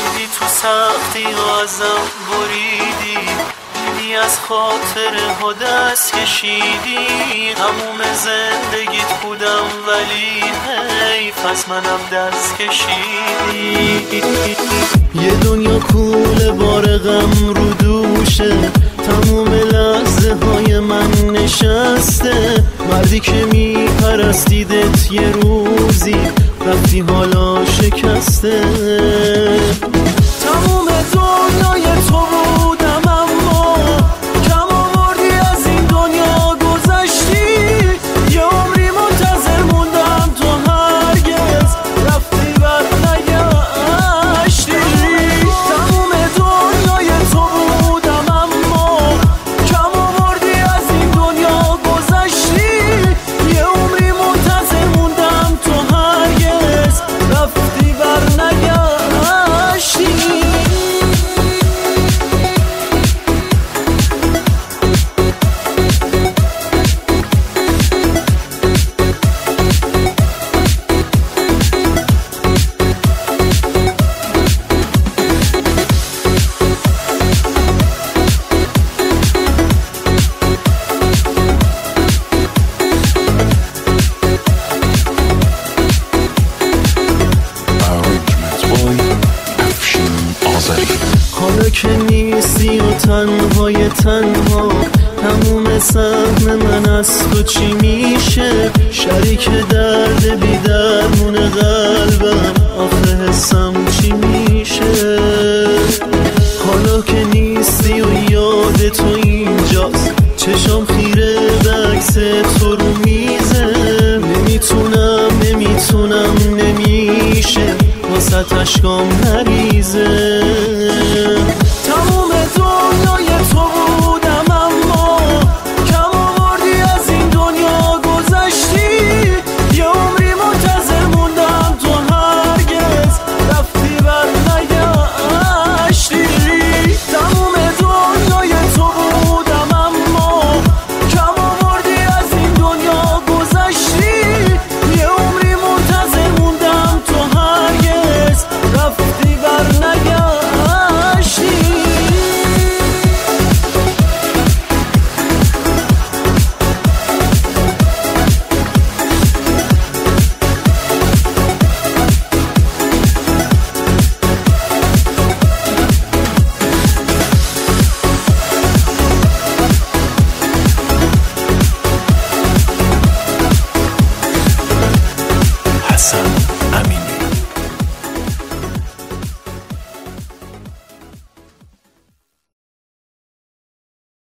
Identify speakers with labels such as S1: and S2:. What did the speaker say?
S1: دیدی تو سختی ازم بریدی، دیدی از خاطر ها دست کشیدی. تموم زندگیت بودم ولی حیف از منم دست کشیدی. یه دنیا کوله بار غم رو دوشه، تموم لحظه های من نشسته. مردی که میپرستیدت یه روزی رفتی حالا شکسته. تموم دنیای تو بودم اما کم آوردی از این دنیا گذشتی. یه عمری منتظر موندم تو هرگز رفتی بر نگشتی. تموم دنیای تو بودم اما کم آوردی از این دنیا گذشتی. یه عمری منتظر موندم تو هرگز رفتی بر نگشتی. حالا که نیستی و تنهای تنها، تموم سهم من از تو چی میشه؟ شریک درد بی درمون قلبم آخه حسم چی میشه؟ حالا که نیستی و یاد تو اینجاست، چشم خیره به عکس تو رو میزه. نمیتونم نمیشه واسه اشکام نریزه. تموم دنیای تو بودم اما کم آوردی از این دنیا گذشتی. یه عمری منتظر موندم تو هرگز رفتی بر نگشتی. تموم دنیای تو بودم اما کم آوردی از این دنیا گذشتی. یه عمری منتظر موندم تو هرگز رفتی بر نگشتی.
S2: Hassan